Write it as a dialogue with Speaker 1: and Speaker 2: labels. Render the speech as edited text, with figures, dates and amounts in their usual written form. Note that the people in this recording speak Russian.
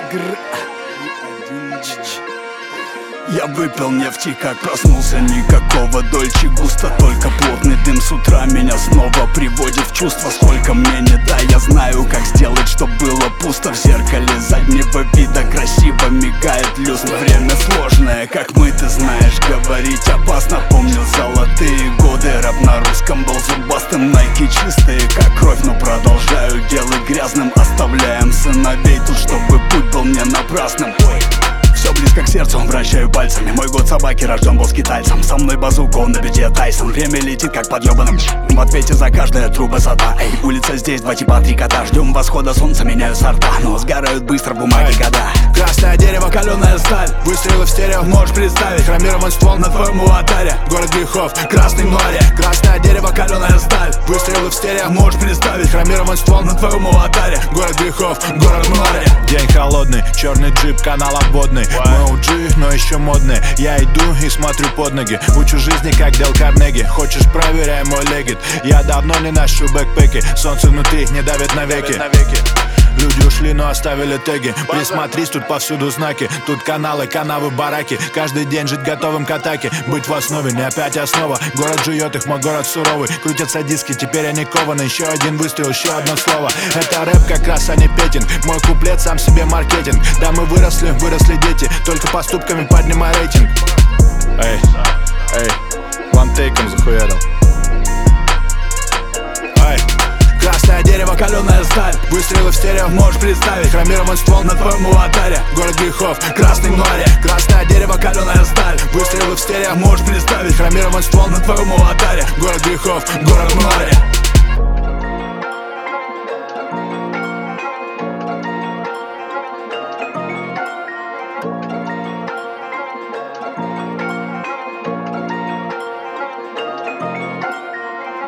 Speaker 1: Я выпил нефти, как проснулся, никакого дольче густо. Только плотный дым с утра меня снова приводит в чувство. Сколько мне не дай, я знаю, как сделать, чтоб было пусто. В зеркале заднего вида красиво мигает люстра. Время сложное, как мы, ты знаешь, говорить опасно. Помню золотые годы, рэп на русском был зубастым. Найки чистые, как кровь, но продолжаю делать грязным. Оставляем сыновей тут, чтобы путь был не напрасным. Все близко к сердцу, вращаю пальцами. Мой год собаки рожден был скитальцем. Со мной базука, он на бите Тайсон. Время летит как под ёбаным. В ответе за каждое тру высота. Эй, улица здесь, 2 типа 3 кота. Ждем восхода солнца, меняю сорта. Но сгорают быстро бумаги года. Красное дерево, каленая сталь. Выстрелы в стерео, можешь представить. Хромирован ствол на твоем аватаре. Город грехов, красный море. Красное дерево, каленая сталь. Выстрелы в стерео, можешь представить. Хромирован ствол на твоем аватаре. Город грехов, город море.
Speaker 2: День холодный, черный джип, канал обводный. Мы OG, но еще модные. Я иду и смотрю под ноги. Учу жизни, как Дэл Карнеги. Хочешь, проверяй мой легит. Я давно не ношу бэкпеки. Солнце внутри не давит навеки. Люди ушли, но оставили теги. Присмотрись, тут повсюду знаки. Тут каналы, канавы, бараки. Каждый день жить готовым к атаке. Быть в основе, не опять основа. Город жует их, мой город суровый. Крутятся диски, теперь они кованы. Еще один выстрел, еще одно слово. Это рэп как раз, а не петинг. Мой куплет сам себе маркетинг. Да, мы выросли дети. Только поступками поднимай рейтинг. Эй, эй, вантейком захуярил. Эй.
Speaker 1: Красное дерево, каленая сталь. Выстрелы в стерео, можешь представить. Хромирован ствол на твоем аватаре. Город грехов, красный море. Красное дерево, каленая сталь. Выстрелы в стерео, можешь представить. Хромирован ствол на твоем аватаре. Город грехов, город море.